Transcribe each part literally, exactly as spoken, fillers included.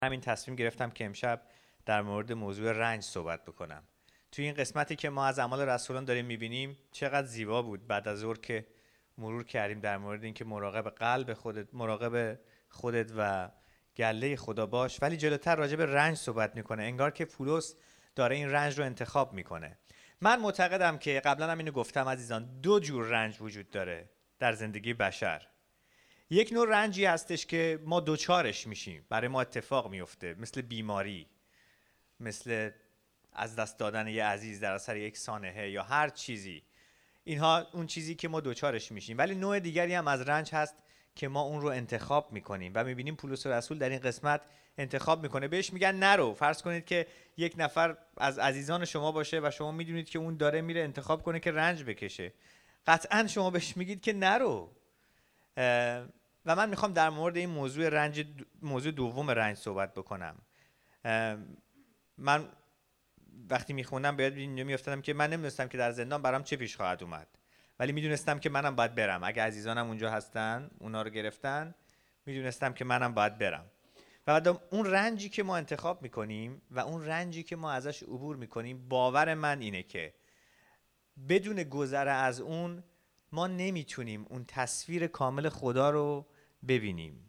همین تصمیم گرفتم که امشب در مورد موضوع رنج صحبت بکنم. توی این قسمتی که ما از اعمال رسولان داریم میبینیم چقدر زیبا بود بعد از ظهر که مرور کردیم در مورد اینکه مراقب قلب خودت، مراقب خودت و گله خدا باش، ولی جلوتر راجع به رنج صحبت میکنه. انگار که پولس داره این رنج رو انتخاب میکنه. من معتقدم که قبلا هم اینو گفتم عزیزان، دو جور رنج وجود داره در زندگی بشر. یک نوع رنجی هستش که ما دوچارش میشیم، برای ما اتفاق میفته، مثل بیماری، مثل از دست دادن یه عزیز در اثر یک سانحه یا هر چیزی. اینها اون چیزی که ما دوچارش میشیم. ولی نوع دیگری هم از رنج هست که ما اون رو انتخاب میکنیم و میبینیم پولس رسول در این قسمت انتخاب میکنه. بهش میگن نرو. فرض کنید که یک نفر از عزیزان شما باشه و شما میدونید که اون داره میره انتخاب کنه که رنج بکشه. قطعا شما بهش میگید که نرو. و من میخوام در مورد این موضوع رنج، موضوع دوم رنج صحبت بکنم. من وقتی میخوندم باید اینجا میافتادم که من نمیدونستم که در زندان برام چه پیش خواهد اومد، ولی میدونستم که منم باید برم. اگه عزیزانم اونجا هستن، اونا رو گرفتن، میدونستم که منم باید برم. و بعد اون رنجی که ما انتخاب میکنیم و اون رنجی که ما ازش عبور میکنیم، باور من اینه که بدون گذر از اون ما نمیتونیم اون تصویر کامل خدا رو ببینیم.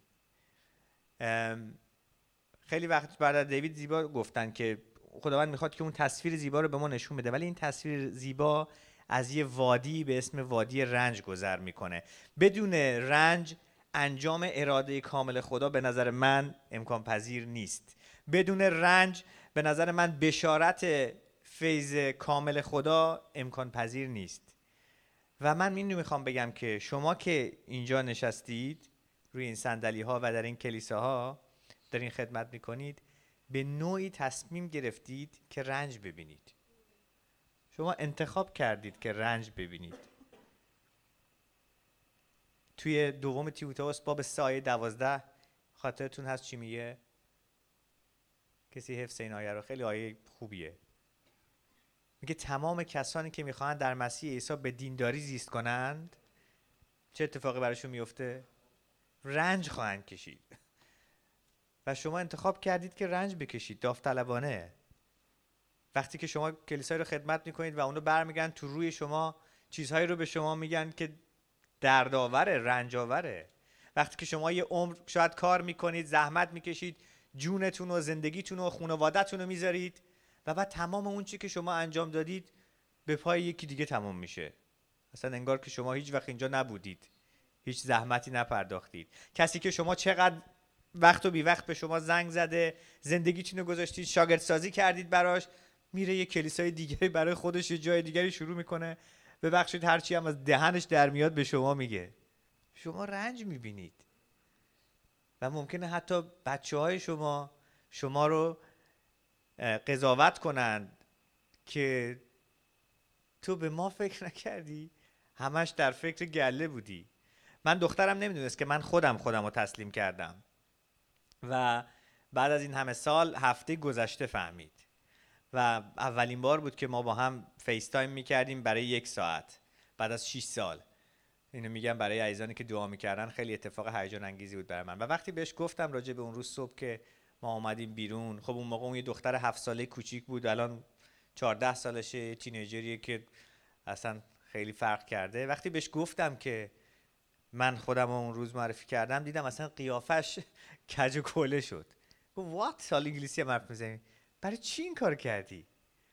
خیلی وقت برادر دیوید زیبا گفتن که خداوند میخواد که اون تصویر زیبا رو به ما نشون بده، ولی این تصویر زیبا از یه وادی به اسم وادی رنج گذر میکنه. بدون رنج انجام اراده کامل خدا به نظر من امکان پذیر نیست. بدون رنج به نظر من بشارت فیض کامل خدا امکان پذیر نیست. و من اینو میخوام بگم که شما که اینجا نشستید روی این صندلی ها و در این کلیساها دارین خدمت میکنید، به نوعی تصمیم گرفتید که رنج ببینید. شما انتخاب کردید که رنج ببینید. توی دوم تیموتائوس باب سه آیه دوازده خاطرتون هست چی میگه؟ کسی حفظ این آیه رو؟ خیلی آیه خوبیه. میگه تمام کسانی که میخواهند در مسیح عیسی به دینداری زیست کنند، چه اتفاقی براشون میفته؟ رنج خواهند کشید. و شما انتخاب کردید که رنج بکشید داوطلبانه. وقتی که شما کلیسای رو خدمت میکنید و اونو برمیگن تو روی شما چیزهایی رو به شما میگن که دردآوره، رنجاوره. وقتی که شما یه عمر شاید کار میکنید، زحمت میکشید، جونتون و زندگیتون و خانواده‌تون رو میذارید و بعد تمام اون چی که شما انجام دادید به پای یکی دیگه تمام میشه. اصلا انگار که شما هیچ وقت اینجا نبودید، هیچ زحمتی نپرداختید. کسی که شما چقدر وقت و بی وقت به شما زنگ زده، زندگیتون رو گذاشتید، شاگردسازی کردید براش، میره یه کلیسای دیگه برای خودش یه جای دیگری شروع میکنه، ببخشید هرچی هم از دهنش در میاد به شما میگه. شما رنج میبینید و ممکنه حتی بچه های شما شما رو قضاوت کنند که تو به ما فکر نکردی، همش در فکر گله بودی. من دخترم نمیدونست که من خودم خودم رو تسلیم کردم و بعد از این همه سال هفته گذشته فهمید و اولین بار بود که ما با هم فیس تایم میکردیم برای یک ساعت بعد از شش سال. اینو میگم برای عزیزانی که دعا میکردن، خیلی اتفاق هیجان انگیزی بود برای من. و وقتی بهش گفتم راجع به اون روز صبح که ما اومدیم بیرون، خب اون موقع اون یه دختر هفت ساله کوچیک بود، الان چهارده سالشه، تینیجریه که اصلا خیلی فرق کرده. وقتی بهش گفتم که من خودم اون روز معرفی کردم، دیدم اصلا قیافش کج و کوله شد. گفت وات؟ سال انگلیسی هم حرف میزنی، برای چی این کار کردی؟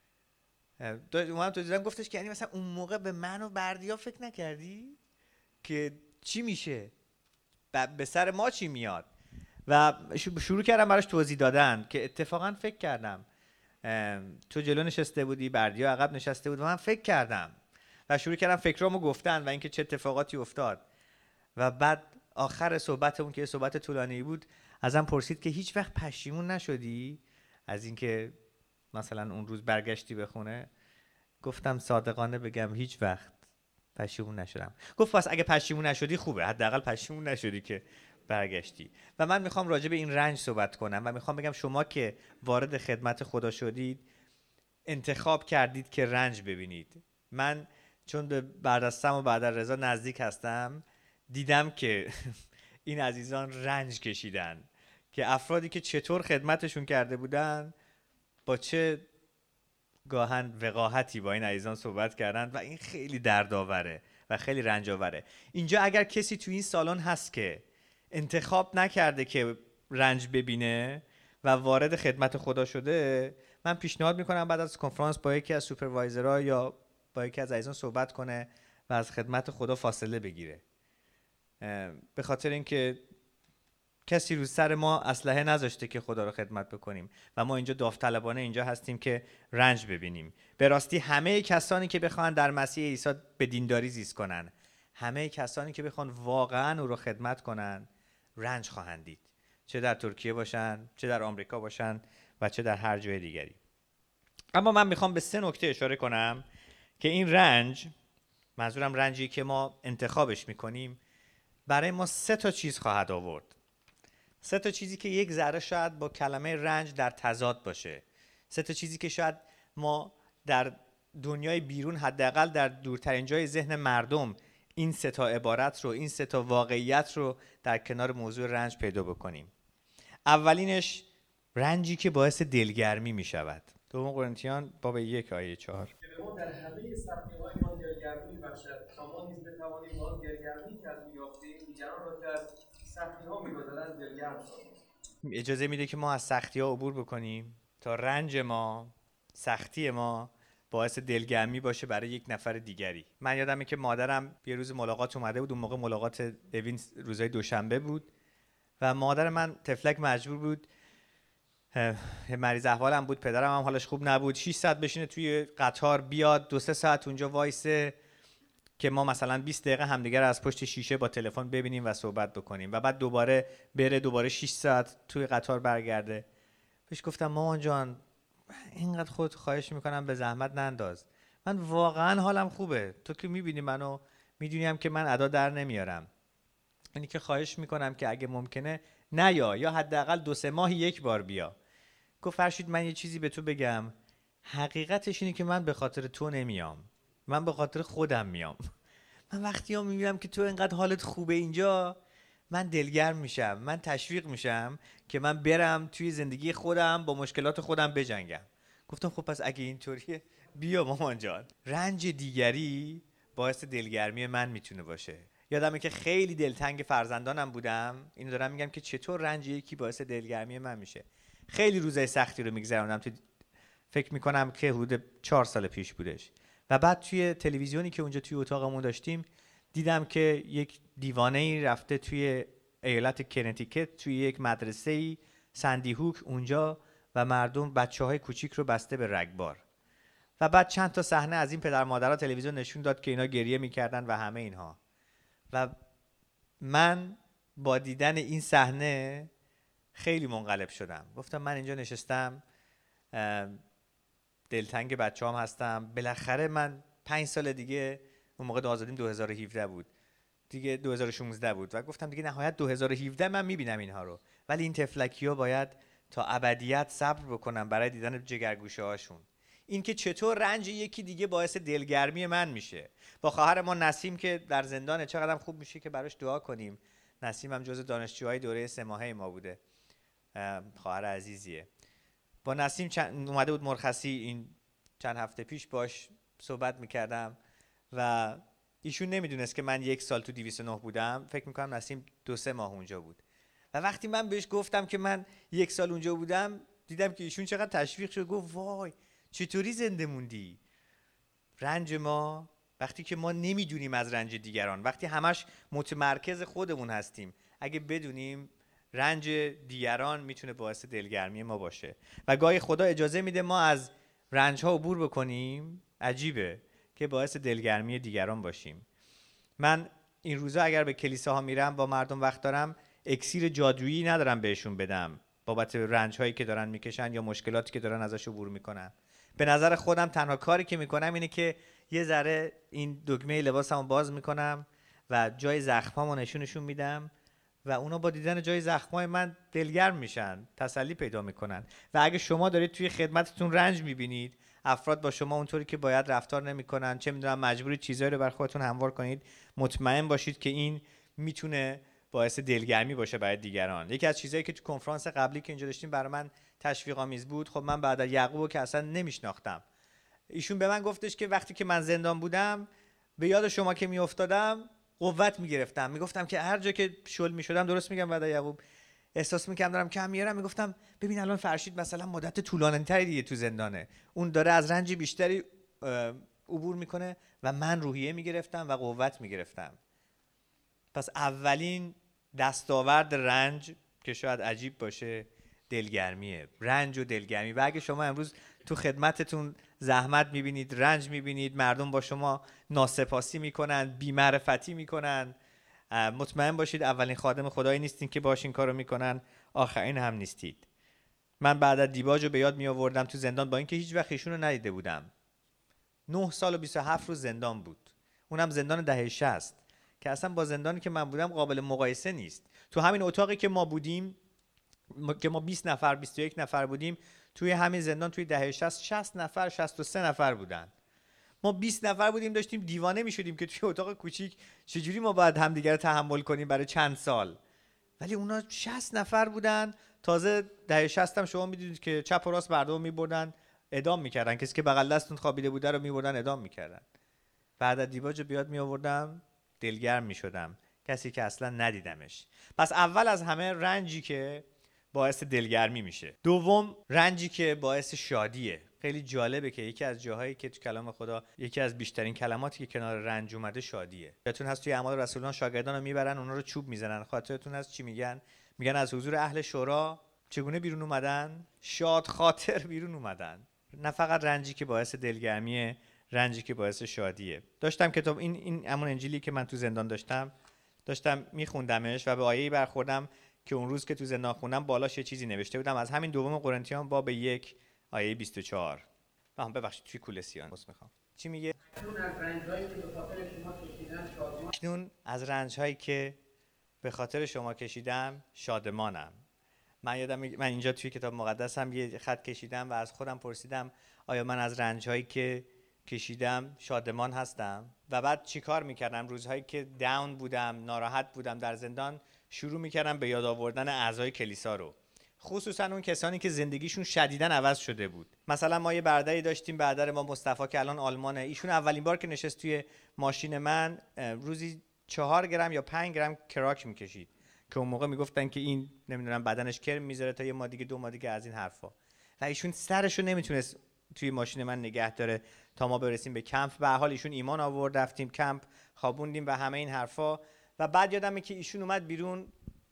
اومدم تو دیدم گفتش که یعنی مثلا اون موقع به من و بردیا فکر نکردی که چی میشه، به سر ما چی میاد؟ و شروع کردم براش توضیح دادن که اتفاقا فکر کردم تو جلو نشسته بودی، بردیا عقب نشسته بود و من فکر کردم و شروع کردم فکرامو گفتن و اینکه چه اتفاقاتی افتاد. و بعد آخر صحبتمون که صحبت طولانی بود ازم پرسید که هیچ وقت پشیمون نشدی از اینکه مثلا اون روز برگشتی به خونه؟ گفتم صادقانه بگم هیچ وقت پشیمون نشدم. گفت پس اگه پشیمون نشدی خوبه، حداقل پشیمون نشدی که برگشتی. و من میخوام راجع به این رنج صحبت کنم و میخوام بگم شما که وارد خدمت خدا شدید انتخاب کردید که رنج ببینید. من چون به بردستم و بعد رضا نزدیک هستم، دیدم که این عزیزان رنج کشیدن که افرادی که چطور خدمتشون کرده بودن با چه گاهن وقاحتی با این عزیزان صحبت کردن و این خیلی دردآوره و خیلی رنج‌آوره. اینجا اگر کسی تو این سالن هست که انتخاب نکرده که رنج ببینه و وارد خدمت خدا شده، من پیشنهاد میکنم بعد از کنفرانس با یکی از سوپروایزرها یا با یکی از عزیزان صحبت کنه و از خدمت خدا فاصله بگیره، به خاطر اینکه کسی رو سر ما اسلحه نذاشته که خدا رو خدمت بکنیم و ما اینجا داوطلبانه اینجا هستیم که رنج ببینیم. به راستی همه کسانی که بخوان در مسیح عیسی به دینداری زیست کنن، همه کسانی که بخوان واقعا او رو خدمت کنن، رنج خواهند دید، چه در ترکیه باشن، چه در آمریکا باشن و چه در هر جای دیگری. اما من میخوام به سه نکته اشاره کنم که این رنج، منظورم رنجی که ما انتخابش میکنیم، برای ما سه تا چیز خواهد آورد. سه تا چیزی که یک ذره شاید با کلمه رنج در تضاد باشه. سه تا چیزی که شاید ما در دنیای بیرون، حداقل در دورترین جای ذهن مردم، این سه تا عبارت رو، این سه تا واقعیت رو در کنار موضوع رنج پیدا بکنیم. اولینش رنجی که باعث دلگرمی می شود. دوم قرنتیان باب یک آیه چهار. که به ما در همه سختی‌هایمان دلگرمی بخشد تا ما نیز بتوانیم با آن دلگرمی که از او یافته‌ایم دیگران را که از سختی‌ها می‌گذرند دلگرم سازیم. اجازه میده که ما از سختی‌ها عبور بکنیم تا رنج ما، سختی ما باعث دلگرمی باشه برای یک نفر دیگری. من یادمه که مادرم یه روز ملاقات اومده بود، اون موقع ملاقات اوین روزای دوشنبه بود و مادر من تفلک مجبور بود، مریض احوالم بود، پدرم هم حالش خوب نبود، شش ساعت بشینه توی قطار بیاد، دو سه ساعت اونجا وایسه که ما مثلا بیست دقیقه همدیگر از پشت شیشه با تلفن ببینیم و صحبت بکنیم و بعد دوباره بره، دوباره شش ساعت توی قطار برگرده. بهش گفتم مامان جان اینقدر خودت خواهش میکنم به زحمت ننداز، من واقعا حالم خوبه، تو که میبینی منو، میدونیم که من ادا در نمیارم، اینی که خواهش میکنم که اگه ممکنه نیا، یا حداقل دو سه ماهی یک بار بیا. گفت فرشید من یه چیزی به تو بگم، حقیقتش اینه که من به خاطر تو نمیام، من به خاطر خودم میام. من وقتی ها میبینم که تو اینقدر حالت خوبه اینجا، من دلگرم میشم، من تشویق میشم که من برم توی زندگی خودم با مشکلات خودم بجنگم. گفتم خب پس اگه اینطوریه بیا مامان جان. رنج دیگری باعث دلگرمی من میتونه باشه. یادمه که خیلی دلتنگ فرزندانم بودم، اینو دارم میگم که چطور رنج یکی باعث دلگرمی من میشه. خیلی روزای سختی رو میگذروندم، تو فکر میکنم که حدود چهار سال پیش بودش و بعد توی تلویزیونی که اونجا توی اتاقمون داشتیم دیدم که یک دیوانه‌ای رفته توی ایالت کنتیکت توی یک مدرسه‌ای سندی هوک اونجا و مردم بچه‌های کوچیک رو بسته به رگبار و بعد چند تا صحنه از این پدر مادرها تلویزیون نشون داد که اینا گریه میکردن و همه اینها. و من با دیدن این صحنه خیلی منقلب شدم. گفتم من اینجا نشستم، دلتنگ بچه‌هام هستم، بالاخره من پنج سال دیگه، اون موقع آزادیم دو هزار و هفده بود دیگه، دو هزار و شانزده بود و گفتم دیگه نهایت دو هزار و هفده من میبینم اینها رو، ولی این تفلکی‌ها باید تا ابدیت صبر بکنم برای دیدن جگرگوشه هاشون. این که چطور رنج یکی دیگه باعث دلگرمی من میشه. با خواهر ما نسیم که در زندان، چقدر خوب میشه که براش دعا کنیم. نسیم هم جز دانشجوهای دوره سه ماهه ما بوده، خواهر عزیزیه. با نسیم چند اومده بود مرخصی، این چند هفته پیش باش صحبت میکردم و ایشون نمیدونست که من یک سال تو دویست و نه بودم، فکر میکنم نسیم دو سه ماه اونجا بود و وقتی من بهش گفتم که من یک سال اونجا بودم، دیدم که ایشون چقدر تشویق شد، گفت وای چطوری زنده موندی. رنج ما وقتی که ما نمیدونیم از رنج دیگران، وقتی همش متمرکز خودمون هستیم، اگه بدونیم رنج دیگران میتونه باعث دلگرمی ما باشه و گاهی خدا اجازه میده ما از رنج ها عبور بکنیم، عجیبه که باعث دلگرمی دیگران باشیم. من این روزا اگر به کلیساها میرم با مردم وقت دارم، اکسیر جادویی ندارم بهشون بدم بابت رنج هایی که دارن میکشن یا مشکلاتی که دارن ازش عبور میکنن. به نظر خودم تنها کاری که میکنم اینه که یه ذره این دگمه لباسمو باز میکنم و جای زخمامو نشونشون میدم و اونا با دیدن جای زخمای من دلگرم میشن، تسلی پیدا میکنن. و اگه شما دارید توی خدمتتون رنج میبینید، افراد با شما اونطوری که باید رفتار نمیکنن، چه میدونم مجبوری چیزایی رو بر خودتون هموار کنید، مطمئن باشید که این میتونه باعث دلگرمی باشه برای دیگران. یکی از چیزایی که تو کنفرانس قبلی که اینجا داشتیم برای من تشویق‌آمیز بود، خب من بعد از یعقوبو که اصلا نمیشناختم، ایشون به من گفتش که وقتی که من زندان بودم به یاد شما که میافتادم قوت میگرفتم، میگفتم که هر جا که شل میشدم، درست میگم، بعد از یعقوب احساس میکردم دارم کم میارم، میگفتم ببین الان فرشید مثلا مدت طولانی‌تری دیگه تو زندانه، اون داره از رنج بیشتری عبور میکنه و من روحیه میگرفتم و قوت میگرفتم. پس اولین دستاورد رنج که شاید عجیب باشه دلگرمیه. رنج و دلگرمی. و اگه شما امروز تو خدمتتون زحمت میبینید، رنج میبینید، مردم با شما ناسپاسی میکنن، بی‌معرفتی میکنن، مطمئن باشید اولین خادم خدایی نیستین که باش این کارو میکنن، آخرین هم نیستید. من بعد از دیباج رو به یاد می آوردم تو زندان، با اینکه هیچ وقت ایشون رو ندیده بودم. نه سال و بیست و هفت روز زندان بود، اونم زندان دهه شصت که اصلا با زندانی که من بودم قابل مقایسه نیست. تو همین اتاقی که ما بودیم ما که ما بیست نفر بیست و یک نفر بودیم، توی همین زندان توی دهه شصت شصت نفر شصت و سه نفر بودن. ما بیست نفر بودیم، داشتیم دیوانه میشدیم که توی اتاق کوچیک چجوری ما باید همدیگه رو تحمل کنیم برای چند سال. ولی اونا شصت نفر بودن. تازه دهه شصت هم شما میدونید که چپ و راست مردم میبردن اعدام میکردن، کسی که بغل دستون خوابیده بوده رو میبردن اعدام میکردن. بعد از دیباج بیاد میآوردم دلگرم میشدم، کسی که اصلا ندیدمش. پس اول از همه رنجی که باعث دلگرمی میشه. دوم رنجی که باعث شادیه. خیلی جالبه که یکی از جاهایی که تو کلام خدا یکی از بیشترین کلماتی که کنار رنج اومده شادیه. یادتون هست توی اعمال رسولان شاگردان رو میبرن، اونا رو چوب میزنن. خاطرتون هست چی میگن؟ میگن از حضور اهل شورا چگونه بیرون اومدن؟ شاد خاطر بیرون اومدن. نه فقط رنجی که باعث دلگرمیه، رنجی که باعث شادیه. داشتم کتاب این این همون انجیلی که من تو زندان داشتم داشتم میخوندمش و به آیه‌ای برخوردم که اون روز که تو زندان خوندم بالاش یه چیزی نوشته بودم از همین دوم قرنتیان باب یک آیه بیست و چهار. آها ببخشید توی کولسیان بس میخوام. چی میگه؟ اکنون از رنج‌هایی که به خاطر شما کشیدم شادمان اکنون از رنج‌هایی که به خاطر شما کشیدم شادمانم. من یادم من اینجا توی کتاب مقدسم یه خط کشیدم و از خودم پرسیدم آیا من از رنج‌هایی که کشیدم شادمان هستم؟ و بعد چیکار میکردم؟ روزهایی که داون بودم، ناراحت بودم در زندان، شروع میکردم به یاد آوردن اعضای کلیسا رو، خصوصا اون کسانی که زندگیشون شدیداً عوض شده بود. مثلا ما یه برادری داشتیم، برادر ما مصطفی که الان آلمانه. ایشون اولین بار که نشست توی ماشین من روزی چهار گرم یا پنج گرم کراک میکشید که اون موقع میگفتن که این نمیدونم بدنش کرم میذاره تا یه ماه دیگه دو ماه دیگه از این حرفا. و ایشون سرشو نمیتونست توی ماشین من نگه داره تا ما برسیم به کمپ. به هر حال ایشون ایمان آورد، رفتیم کمپ، خوابوندیم و همه این حرفا. و بعد یادمه که ایشون اومد بیرون،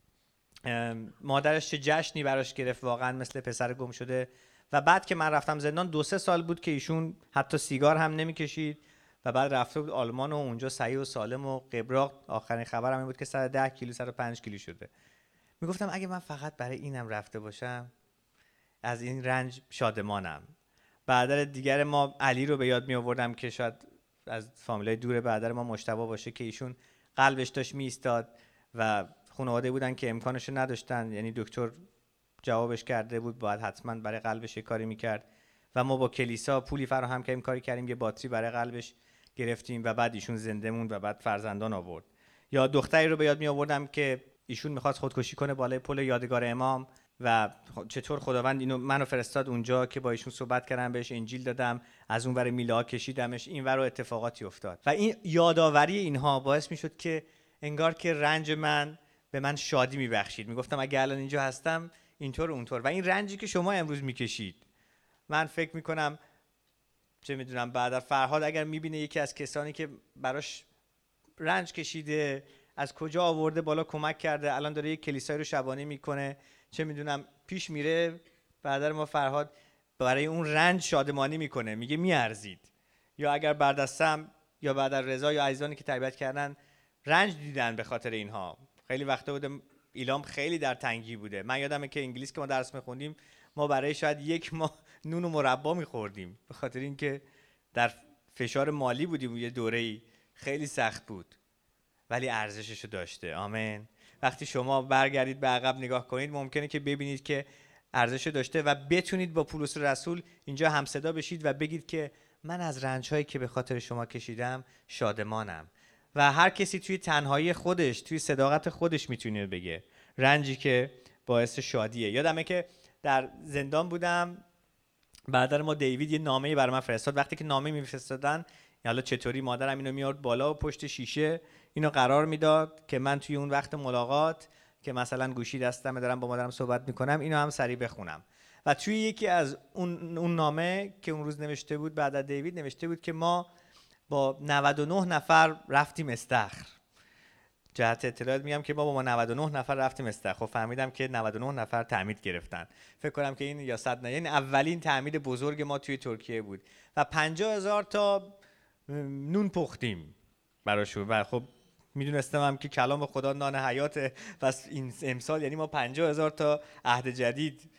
مادرش چه جشنی براش گرفت، واقعا مثل پسر گم شده. و بعد که من رفتم زندان دو سه سال بود که ایشون حتی سیگار هم نمیکشید و بعد رفته بود آلمان و اونجا صحیح و سالم و قبراق. آخرین خبرم این بود که صد و ده کیلو صد و پنج کیلو شده. میگفتم اگه من فقط برای اینم رفته باشم از این رنج شادمانم. برادر دیگر ما علی رو به یاد می آوردم که شاید از فامیلای دور برادر ما مجتبی باشه که ایشون قلبش داشت می ایستاد و خانواده بودن که امکانش رو نداشتن، یعنی دکتر جوابش کرده بود باید حتما برای قلبش یه کاری میکرد و ما با کلیسا پولی فراهم کردیم، کاری کردیم، یه باتری برای قلبش گرفتیم و بعد ایشون زنده موند و بعد فرزندان آورد. یا دختری رو به یاد می آوردم که ایشون میخواست خودکشی کنه بالای پل یادگار امام و چطور خداوند اینو منو فرستاد اونجا که با ایشون صحبت کردم، بهش انجیل دادم، از اون ور میله ها کشیدمش، این ور اتفاقاتی افتاد. و این یادآوری اینها باعث میشد که انگار که رنج من به من شادی میبخشید. میگفتم اگه الان اینجا هستم اینطور اونطور. و این رنجی که شما امروز میکشید، من فکر میکنم چه میدونم بعد فرهاد اگر میبینه یکی از کسانی که براش رنج کشیده، از کجا آورده بالا کمک کرده، الان داره یک کلیسای رو شبانه میکنه، چه میدونم پیش میره، برادر ما فرهاد برای اون رنج شادمانی میکنه، میگه میارزید. یا اگر بعد از سم یا بعد از رضا یا عزیزانی که تربیت کردن رنج دیدن به خاطر اینها. خیلی وقتا بوده ایلام خیلی در تنگی بوده. من یادمه که انگلیس که ما درس میخوندیم ما برای شاید یک ماه نون و مربا میخوردیم به خاطر اینکه در فشار مالی بودیم. یه دوره‌ای خیلی سخت بود ولی ارزشش رو داشته. آمین. وقتی شما برگردید به عقب نگاه کنید ممکنه که ببینید که ارزش داشته و بتونید با پولس رسول اینجا همصدا بشید و بگید که من از رنج‌هایی که به خاطر شما کشیدم شادمانم. و هر کسی توی تنهایی خودش، توی صداقت خودش میتونه بگه رنجی که باعث شادیه. یادمه که در زندان بودم، بعد ما دیوید یه نامه‌ای برای من فرستاد. وقتی که نامه میفرستادن، حالا چطوری مادرم اینو میارد بالا و پشت شیشه اینو قرار میداد که من توی اون وقت ملاقات که مثلا گوشی دستمه دارم با مادرم صحبت میکنم، اینو هم سریع بخونم. و توی یکی از اون اون نامه که اون روز نوشته بود بعد از دیوید، نوشته بود که ما با نود و نه نفر رفتیم استخر. جهت اطلاعات میگم که ما با ما نود و نه نفر رفتیم استخر. خب فهمیدم که نود و نه نفر تعمید گرفتن. فکر کنم که این یا صد نه، یعنی اولین تعمید بزرگ ما توی ترکیه بود و پنجاه هزار تا نون پختیم براشون. و خب میدونستم هم که کلام خدا نان حیاته، پس این امسال یعنی ما پنجاه هزار تا عهد جدید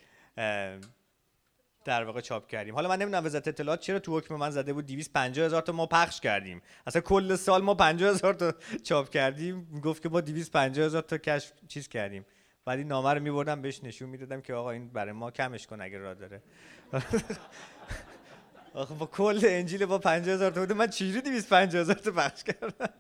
در واقع چاپ کردیم. حالا من نمیدونم وزارت اطلاعات چرا تو حکم من زده بود دویست و پنجاه هزار تا ما پخش کردیم، اصلا کل سال ما پنجاه هزار تا چاپ کردیم. گفت که ما دویست و پنجاه هزار تا کشف چیز کردیم. بعد این نامه رو میبردم بهش نشون میدادم که آقا این برای ما کمش کن اگه راه داره. آخه با کل انجیل با پنجاه هزار تا بوده، من چجوری دویست و پنجاه هزار تا پخش کردم؟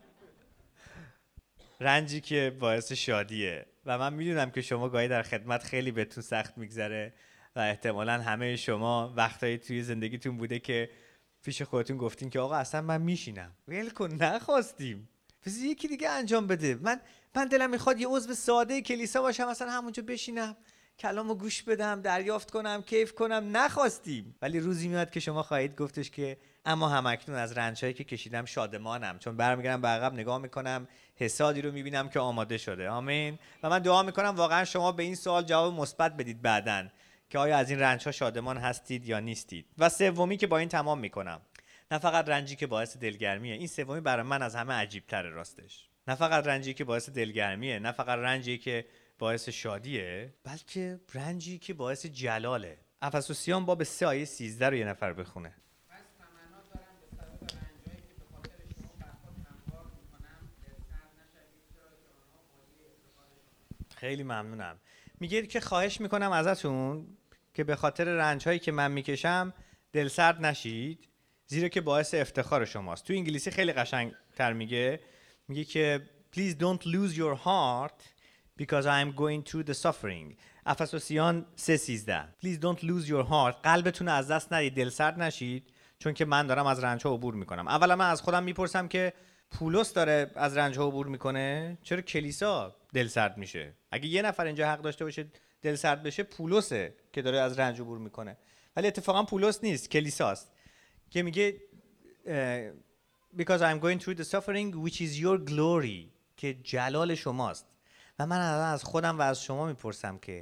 رنجی که باعث شادیه. و من میدونم که شما گاهی در خدمت خیلی بهتون سخت میگذره و احتمالاً همه شما وقتایی توی زندگیتون بوده که پیش خودتون گفتین که آقا اصلا من میشینم، ول کن، نخواستیم، پس یکی دیگه انجام بده. من من دلم میخواد یه عضو ساده کلیسا باشم، اصلا همونجا بشینم کلامو گوش بدم، دریافت کنم، کیف کنم. نخواستیم. ولی روزی میاد که شما خواهید گفتش که اما همکنون از رنجایی که کشیدم شادمانم، چون برمیگردم به عقب نگاه میکنم حسادی رو میبینم که آماده شده. آمین. و من دعا میکنم واقعا شما به این سوال جواب مثبت بدید بعدن که آیا از این رنج‌ها شادمان هستید یا نیستید. و سومی که با این تمام میکنم، نه فقط رنجی که باعث دلگرمیه، این سومی برای من از همه عجیب‌تره راستش. نه فقط رنجی که باعث دلگرمیه، نه فقط رنجی که باعث شادیه، بلکه رنجی که باعث جلاله. افسوسیان باب سه آیه سیزده رو یه نفر بخونه. خیلی ممنونم. میگه که خواهش میکنم ازتون که به خاطر رنج‌هایی که من میکشم دلسرد نشید، زیرا که باعث افتخار شماست. تو انگلیسی خیلی قشنگ‌تر میگه، میگه که please don't lose your heart because I am going through the suffering. افسوسیان سه سیزده. please don't lose your heart. قلبتون از دست ندید، دلسرد نشید، چون که من دارم از رنج‌ها عبور میکنم. اولا من از خودم میپرسم که پولس داره از رنج‌ها عبور میکنه، چرا کلیسا دلسرد میشه؟ اگه یه نفر اینجا حق داشته باشه دلسرد بشه، پولسه که داره از رنج عبور میکنه. ولی اتفاقا پولس نیست، کلیساست که میگه because I'm going through the suffering which is your glory، که جلال شماست. و من از خودم و از شما میپرسم که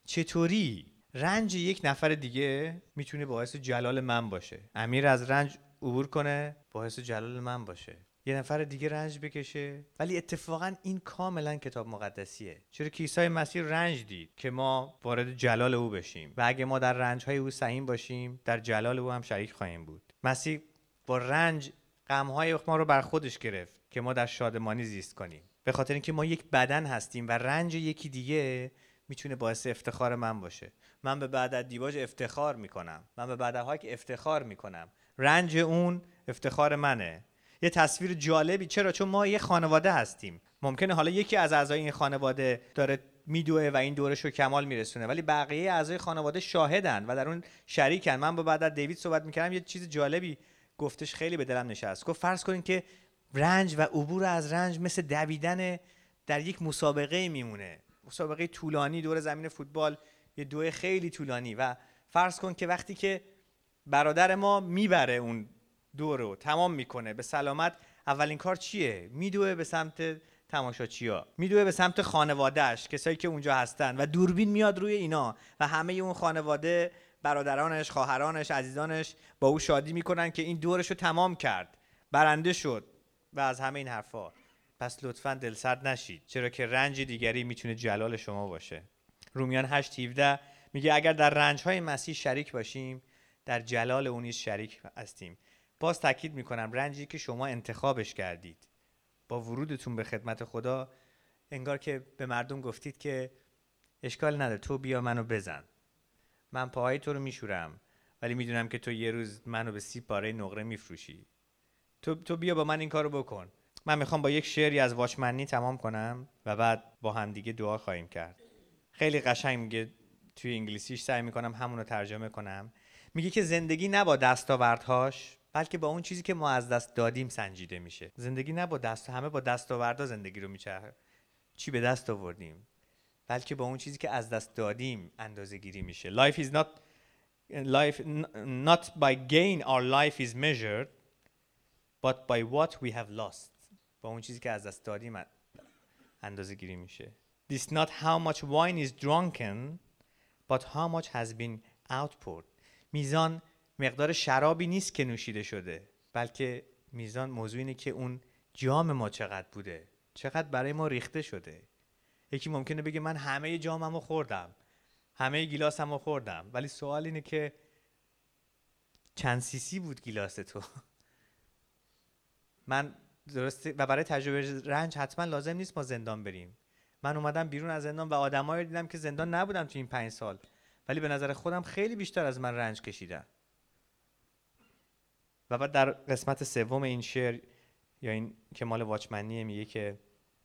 چطوری رنج یک نفر دیگه میتونه باعث جلال من باشه؟ امیر از رنج عبور کنه باعث جلال من باشه، یه نفر دیگه رنج بکشه. ولی اتفاقا این کاملا کتاب مقدسیه، چرا که عیسی مسیح رنج دید که ما وارد جلال او بشیم و اگه ما در رنج‌های او سهیم باشیم در جلال او هم شریک خواهیم بود. مسیح با رنج غم‌های ما رو بر خودش گرفت که ما در شادمانی زیست کنیم، به خاطر اینکه ما یک بدن هستیم و رنج یکی دیگه میتونه باعث افتخار من باشه. من به بعد از دیواج افتخار میکنم، من به بعد از هاک افتخار میکنم، رنج اون افتخار منه. یه تصویر جالبی، چرا؟ چون ما یه خانواده هستیم. ممکنه حالا یکی از اعضای این خانواده داره میدوه و این دورش رو کمال میرسونه، ولی بقیه اعضای خانواده شاهدن و در اون شریکن. من با بعد از دیوید صحبت میکردم، یه چیز جالبی گفتش خیلی به دلم نشست. گفت فرض کنین که رنج و عبور از رنج مثل دویدن در یک مسابقه میمونه، مسابقه طولانی دور زمین فوتبال، یه دوه خیلی طولانی. و فرض کن که وقتی که برادر ما میبره اون دور رو تمام میکنه به سلامت، اولین کار چیه؟ میدوه به سمت تماشاچی‌ها، میدوه به سمت خانواده‌اش، کسایی که اونجا هستن، و دوربین میاد روی اینا و همه اون خانواده، برادرانش، خواهرانش، عزیزانش با او شادی میکنن که این دورش رو تمام کرد، برنده شد و از همه این حرفا. پس لطفاً دلسرد نشید، چرا که رنج دیگری میتونه جلال شما باشه. رومیان هشت هفده میگه اگر در رنج‌های مسیح شریک باشیم در جلال اون نیز شریک هستیم. باز تاکید میکنم رنجی که شما انتخابش کردید، با ورودتون به خدمت خدا انگار که به مردم گفتید که اشکال نداره، تو بیا منو بزن، من پاهای تو رو میشورم، ولی میدونم که تو یه روز منو به سی پاره نقره میفروشی، تو تو بیا با من این کارو بکن. من میخوام با یک شعری از واچمنی تمام کنم و بعد با هم دیگه دعا خواهیم کرد. خیلی قشنگ میگه، توی انگلیسیش سعی میکنم همون رو ترجمه کنم. میگه که زندگی نه با دستاوردهاش بلکه با اون چیزی که ما از دست دادیم سنجیده میشه. زندگی نه با دست، همه با دستاوردها زندگی رو میچرخه، چی به دست آوردیم، بلکه با اون چیزی که از دست دادیم اندازه گیری میشه. Life is not life not by gain our life is measured but by what we have lost. با اون چیزی که از دست دادیم اندازه گیری میشه. This is not how much wine is drunken but how much has been outpoured. میزان مقدار شرابی نیست که نوشیده شده، بلکه میزان موضوع اینه که اون جام ما چقدر بوده، چقدر برای ما ریخته شده. یکی ممکنه بگه من همه جاممو خوردم، همه گیلاسمو خوردم، ولی سوال اینه که چند سیسی بود گیلاس تو؟ من درسته و برای تجربه رنج حتما لازم نیست ما زندان بریم. من اومدم بیرون از زندان و آدمایی رو دیدم که زندان نبودم تو این پنج سال، ولی به نظر خودم خیلی بیشتر از من رنج کشیدن. و بعد در قسمت سوم این شعر یا این که مال واچمنیه میگه که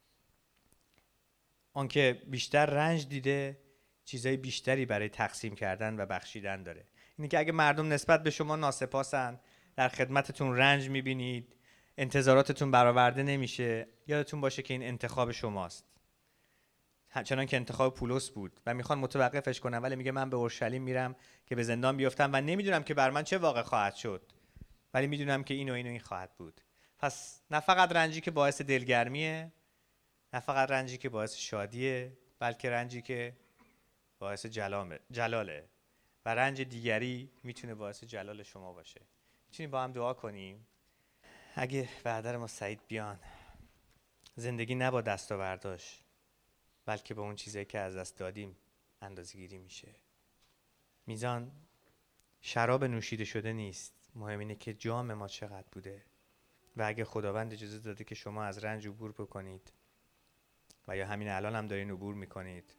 آن که بیشتر رنج دیده چیزای بیشتری برای تقسیم کردن و بخشیدن داره. اینه که اگه مردم نسبت به شما ناسپاسن، در خدمتتون رنج میبینید، انتظاراتتون برآورده نمیشه، یادتون باشه که این انتخاب شماست. چنان که انتخاب پولس بود و میخوان متوقفش کنن، ولی میگه من به اورشلیم میرم که به زندان بیفتم و نمیدونم که بر من چه واقع خواهد شد، ولی میدونم که این و این و این خواهد بود. پس نه فقط رنجی که باعث دلگرمیه، نه فقط رنجی که باعث شادیه، بلکه رنجی که باعث جلاله و رنج دیگری میتونه باعث جلال شما باشه. میتونیم با هم دعا کنیم. اگه برادر ما سعید بیان، زندگی نه با دستاورداش بلکه با اون چیزایی که از دست دادیم اندازه‌گیری میشه. میزان شراب نوشیده شده نیست، مهم اینه که جام ما چقدر بوده. و اگه خداوند اجازه داده که شما از رنج عبور بکنید و یا همین الان هم دارین عبور میکنید،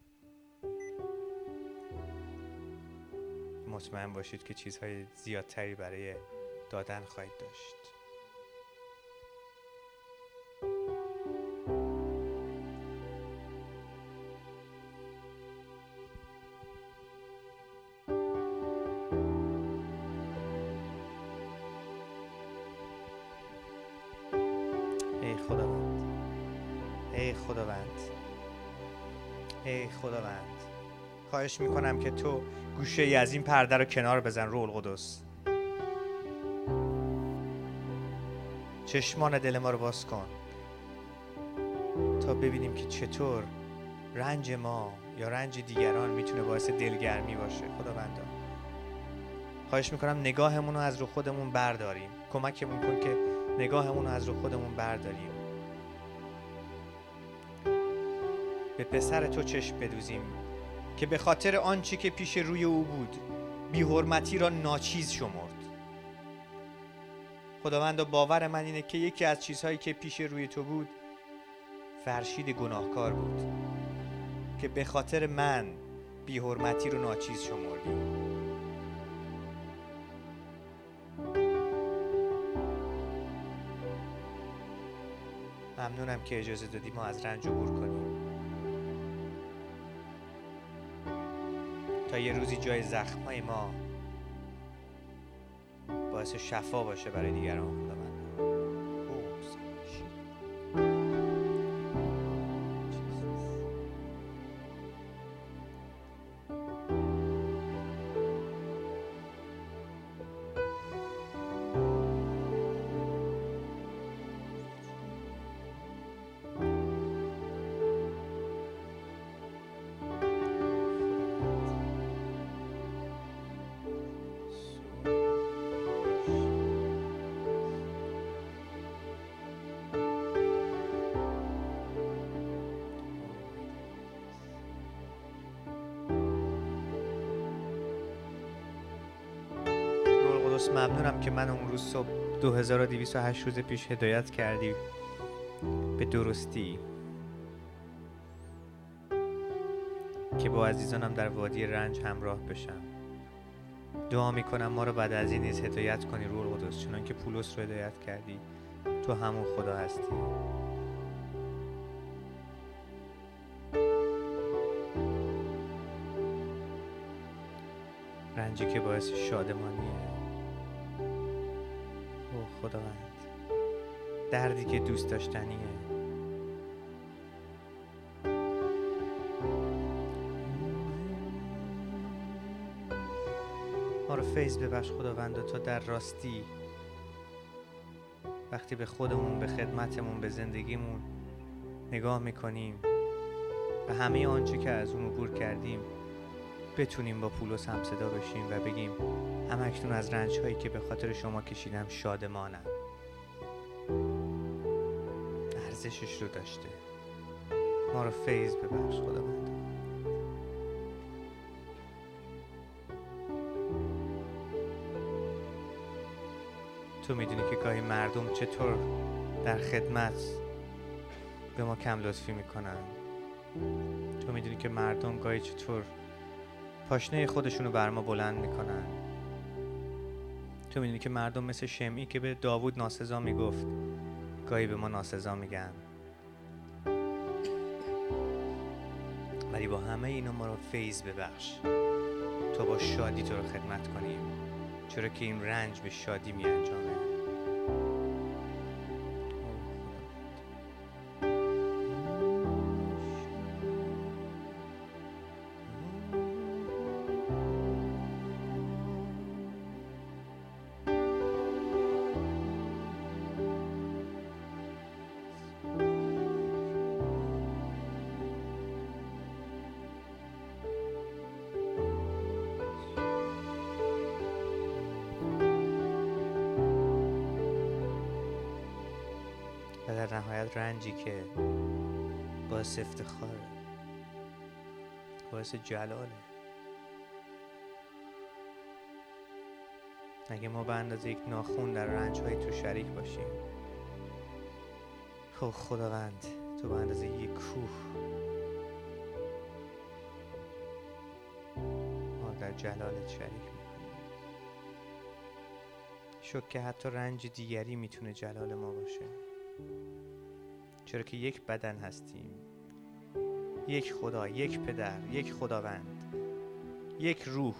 مطمئن باشید که چیزهای زیادتری برای دادن خواهید داشت. ای خداوند، ای خداوند، ای خداوند، خواهش میکنم که تو گوشه ای از این پرده رو کنار بزن روح القدس. چشمان دل ما رو باز کن تا ببینیم که چطور رنج ما یا رنج دیگران میتونه باعث دلگرمی باشه. خداوندا خواهش میکنم نگاهمون رو از رو خودمون برداریم. کمکمون کن که نگاهمون رو از رو خودمون برداریم، به پسر تو چشم بدوزیم که به خاطر آنچه که پیش روی او بود بی حرمتی را ناچیز شمرد. خداوند، باور من اینه که یکی از چیزهایی که پیش روی تو بود فرشید گناهکار بود که به خاطر من بی حرمتی رو ناچیز شمردی. ممنونم که اجازه دادی ما از رنج عبور کنیم تا یه روزی جای زخم‌های ما باعث شفا باشه برای دیگران. خداوند ممنونم که من اون روز صبح دو هزار و دویست و هشت روز پیش هدایت کردی به درستی که با عزیزانم در وادی رنج همراه بشم. دعا میکنم ما رو بعد از این نیز هدایت کنی روح القدس، چنان که پولس رو هدایت کردی تو همون خدا هستی. رنجی که باعث شادمانیه. او خداوند، دردی که دوست داشتنیه. ما رو فیض ببخش خداوند، و تا در راستی وقتی به خودمون، به خدمتمون، به زندگیمون نگاه میکنیم و همه آنچه که از اون عبور کردیم، بتونیم با پولس هم صدا بشیم و بگیم همکنون از رنج هایی که به خاطر شما کشیدم شادمانم. ارزشش رو داشته. ما رو فیض ببخش خداوند. تو میدونی که گاهی مردم چطور در خدمت به ما کم لطفی میکنن. تو میدونی که مردم گاهی چطور پاشنه خودشونو بر ما بلند میکنن. تو میدونی که مردم مثل شمعی که به داوود ناسزا میگفت، گاهی به ما ناسزا میگن. ولی با همه اینا ما رو فیض ببخش، تو با شادی تو رو خدمت کنیم، چرا که این رنج به شادی می انجامه. و در نهایت رنجی که باعث افتخاره، باعث جلاله. اگه ما به اندازه یک ناخون در رنج‌های تو شریک باشیم، خب خداوند تو به اندازه یک کوه ما در جلالت شریک میکنیم. شک که حتی رنج دیگری میتونه جلال ما باشه، چرا که یک بدن هستیم، یک خدا، یک پدر، یک خداوند، یک روح.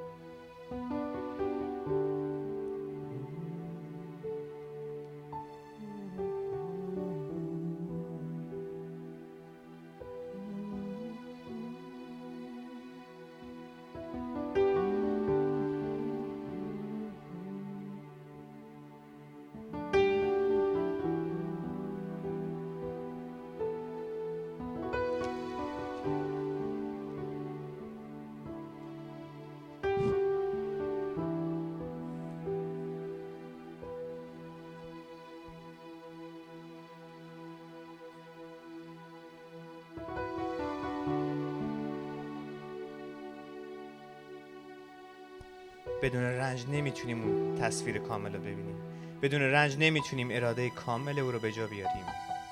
بدون رنج نمیتونیم اون تصویر کامل رو ببینیم. بدون رنج نمیتونیم اراده کامل او رو به جا بیاریم.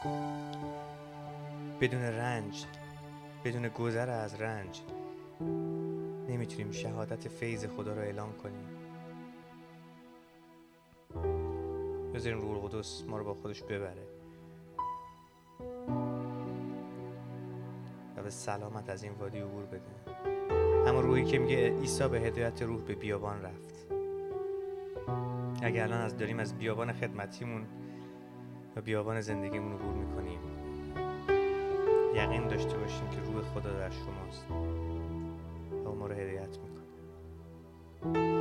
بدون رنج، بدون گذر از رنج، نمیتونیم شهادت فیض خدا رو اعلام کنیم. بذاریم روح القدس ما رو با خودش ببره و به سلامت از این وادی عبور بده. همون روحی که میگه عیسی به هدایت روح به بیابان رفت. اگه الان از داریم از بیابان خدمتیمون و بیابان زندگیمون عبور میکنیم، یقین داشته باشیم که روح خدا در شماست و ما رو هدایت میکنه.